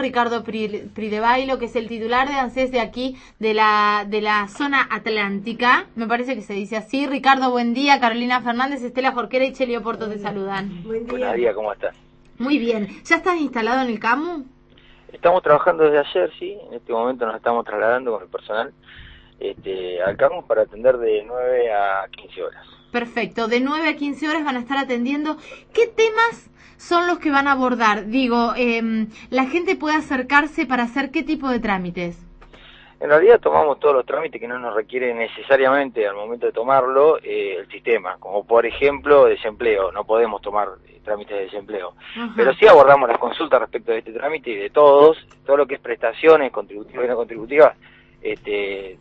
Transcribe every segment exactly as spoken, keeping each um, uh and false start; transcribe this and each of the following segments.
Ricardo Pridebailo, que es el titular de ANSES de aquí, de la de la zona atlántica, me parece que se dice así. Ricardo, buen día. Carolina Fernández, Estela Jorquera y Cheli Oporto te saludan. Buen día. Buen día, ¿cómo estás? Muy bien. ¿Ya estás instalado en el CAMU? Estamos trabajando desde ayer, sí. En este momento nos estamos trasladando con el personal este, al CAMU para atender de nueve a quince horas. Perfecto. De nueve a quince horas van a estar atendiendo. ¿Qué temas son los que van a abordar? Digo, eh, la gente puede acercarse para hacer ¿qué tipo de trámites? En realidad tomamos todos los trámites que no nos requiere necesariamente al momento de tomarlo eh, el sistema, como por ejemplo desempleo, no podemos tomar eh, trámites de desempleo, Ajá. Pero sí abordamos las consultas respecto de este trámite y de todos, todo lo que es prestaciones, contributivas y no contributivas, este,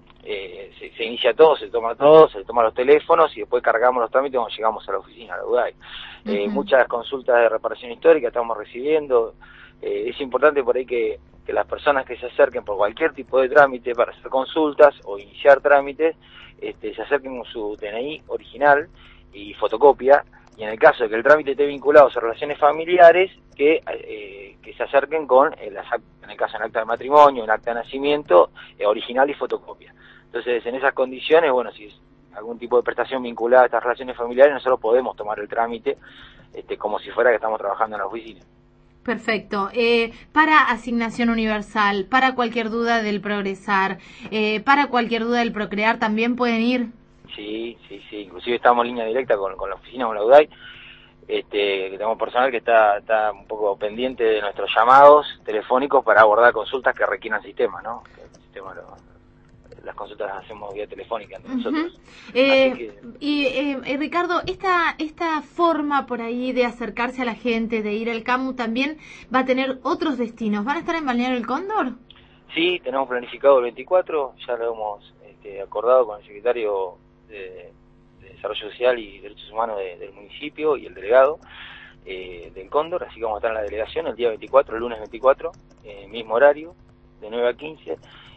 eh, se, se inicia todo, se toma todo, se toma los teléfonos y después cargamos los trámites cuando llegamos a la oficina, a la U D A I. Eh, uh-huh. Muchas consultas de reparación histórica estamos recibiendo. Eh, es importante por ahí que, que las personas que se acerquen por cualquier tipo de trámite para hacer consultas o iniciar trámites, este, se acerquen con su D N I original y fotocopia, y en el caso de que el trámite esté vinculado a relaciones familiares, que, eh, que se acerquen con, el, en el caso del acta de matrimonio, un acta de nacimiento, eh, original y fotocopia. Entonces, en esas condiciones, bueno, si es algún tipo de prestación vinculada a estas relaciones familiares, nosotros podemos tomar el trámite este, como si fuera que estamos trabajando en la oficina. Perfecto. Eh, para asignación universal, para cualquier duda del progresar, eh, para cualquier duda del procrear, ¿también pueden ir? Sí, sí, sí. Inclusive estamos en línea directa con, con la oficina, con la U D A I. Este, tenemos personal que está, está un poco pendiente de nuestros llamados telefónicos para abordar consultas que requieran sistema, ¿no? El sistema lo, las consultas las hacemos vía telefónica entre uh-huh. nosotros. Eh, Así que... Y eh, eh, Ricardo, esta esta forma por ahí de acercarse a la gente, de ir al CAMU, también va a tener otros destinos. ¿Van a estar en Balneario El Cóndor? Sí, tenemos planificado el veinticuatro, ya lo hemos este, acordado con el secretario de, de Desarrollo Social y Derechos Humanos de, del municipio y el delegado eh, del Cóndor, así que vamos a estar en la delegación el día veinticuatro, el lunes veinticuatro, eh, mismo horario, de nueve a quince.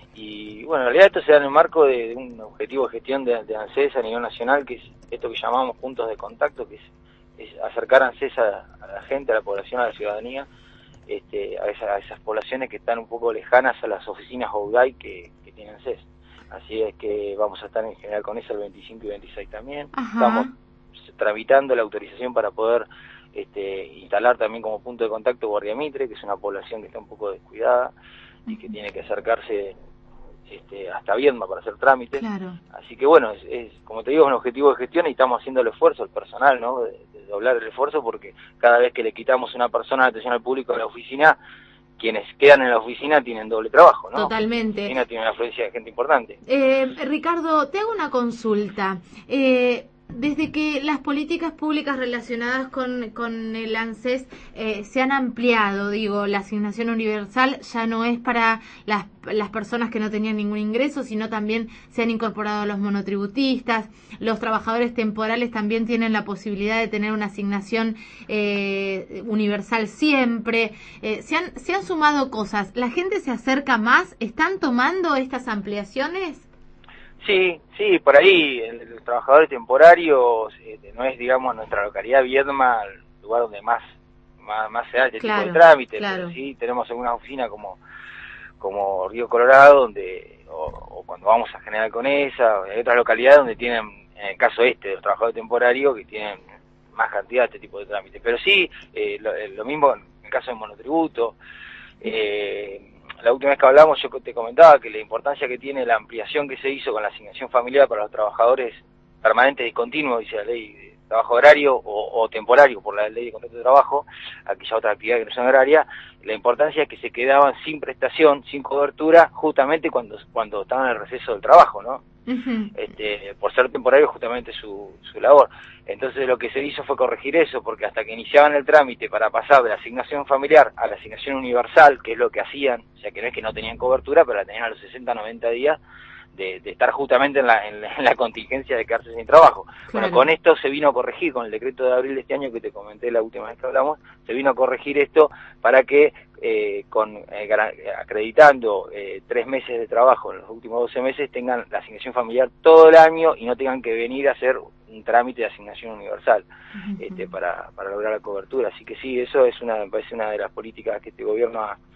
Y bueno, en realidad esto se da en el marco de, de un objetivo de gestión de, de ANSES a nivel nacional, que es esto que llamamos puntos de contacto, que es, es acercar ANSES a, a la gente, a la población, a la ciudadanía, este, a, esa, a esas poblaciones que están un poco lejanas a las oficinas O U D A I que, que tienen ANSES. Así es que vamos a estar en general con eso el veinticinco y veintiséis también. Ajá. Estamos tramitando la autorización para poder este, instalar también como punto de contacto Guardia Mitre, que es una población que está un poco descuidada y que tiene que acercarse Este, hasta Viedma para hacer trámites. Claro. Así que bueno, es, es como te digo, es un objetivo de gestión y estamos haciendo el esfuerzo, el personal, ¿no? De, de doblar el esfuerzo, porque cada vez que le quitamos una persona de atención al público a la oficina, quienes quedan en la oficina tienen doble trabajo, ¿no? Totalmente. La oficina tiene una afluencia de gente importante. Eh, Ricardo, te hago una consulta. Eh, Desde que las políticas públicas relacionadas con, con el ANSES eh, se han ampliado, digo, la asignación universal ya no es para las, las personas que no tenían ningún ingreso, sino también se han incorporado los monotributistas, los trabajadores temporales también tienen la posibilidad de tener una asignación eh, universal siempre. Eh, se han, se han sumado cosas, ¿la gente se acerca más? ¿Están tomando estas ampliaciones? Sí, sí, por ahí los trabajadores temporarios eh, no es, digamos, nuestra localidad Viedma el lugar donde más más, más se da este claro, tipo de trámites, claro. Pero sí tenemos alguna oficina como como Río Colorado, donde o, o cuando vamos a General Conesa, hay otras localidades donde tienen, en el caso este, de los trabajadores temporarios, que tienen más cantidad de este tipo de trámites. Pero sí, eh, lo, lo mismo en el caso del monotributo. Eh, La última vez que hablamos yo te comentaba que la importancia que tiene la ampliación que se hizo con la asignación familiar para los trabajadores permanentes discontinuos, dice la ley de trabajo horario o, o temporario por la ley de contrato de trabajo, aquella otra actividad que no es horaria, la importancia es que se quedaban sin prestación, sin cobertura, justamente cuando cuando estaban en el receso del trabajo, ¿no? Uh-huh. Este, por ser temporario justamente su, su labor. Entonces lo que se hizo fue corregir eso, porque hasta que iniciaban el trámite para pasar de la asignación familiar a la asignación universal, que es lo que hacían, o sea que no es que no tenían cobertura, pero la tenían a los sesenta, noventa días de, de estar justamente en la, en, la, en la contingencia de quedarse sin trabajo. Claro. Bueno, con esto se vino a corregir, con el decreto de abril de este año que te comenté la última vez que hablamos, se vino a corregir esto para que eh, con eh, acreditando eh, tres meses de trabajo en los últimos doce meses tengan la asignación familiar todo el año y no tengan que venir a hacer un trámite de asignación universal uh-huh. este, para, para lograr la cobertura. Así que sí, eso es una, me parece una de las políticas que este gobierno ha,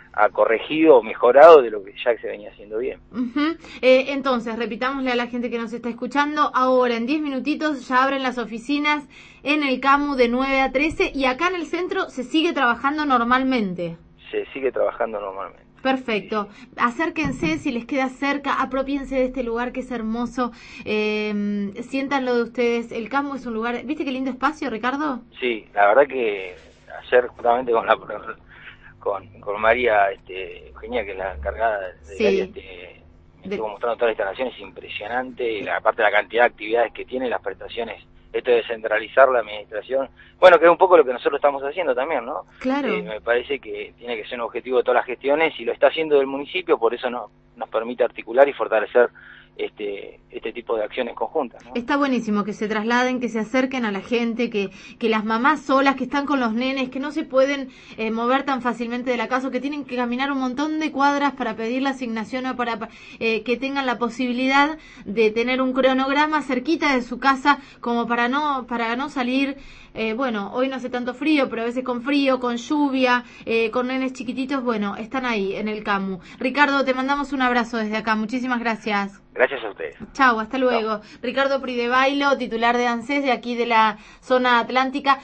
ha corregido o mejorado de lo que ya se venía haciendo bien. Uh-huh. Eh, entonces, repitámosle a la gente que nos está escuchando, ahora en diez minutitos ya abren las oficinas en el CAMU de nueve a trece y acá en el centro se sigue trabajando normalmente. Se sigue trabajando normalmente. Perfecto. Acérquense, si les queda cerca, apropiense de este lugar que es hermoso, eh, siéntanlo de ustedes. El CAMU es un lugar, ¿viste qué lindo espacio, Ricardo? Sí, la verdad que ayer justamente con la con, con María este, Eugenia, que es la encargada de sí. área, este, me estuvo mostrando todas las instalaciones, impresionante, la, aparte de la cantidad de actividades que tiene, las prestaciones, esto de descentralizar la administración, bueno, que es un poco lo que nosotros estamos haciendo también, ¿no? Claro. Eh, me parece que tiene que ser un objetivo de todas las gestiones y lo está haciendo el municipio, por eso no, nos permite articular y fortalecer este este tipo de acciones conjuntas, ¿no? Está buenísimo que se trasladen, que se acerquen a la gente, que que las mamás solas que están con los nenes, que no se pueden eh, mover tan fácilmente de la casa, que tienen que caminar un montón de cuadras para pedir la asignación o para eh, que tengan la posibilidad de tener un cronograma cerquita de su casa como para no para no salir. Eh, bueno, hoy no hace tanto frío, pero a veces con frío, con lluvia, eh, con nenes chiquititos, bueno, están ahí en el CAMU. Ricardo, te mandamos un abrazo desde acá, muchísimas gracias. Gracias a ustedes. Chau, hasta luego. Chau. Ricardo Pridebailo, titular de ANSES de aquí de la zona atlántica.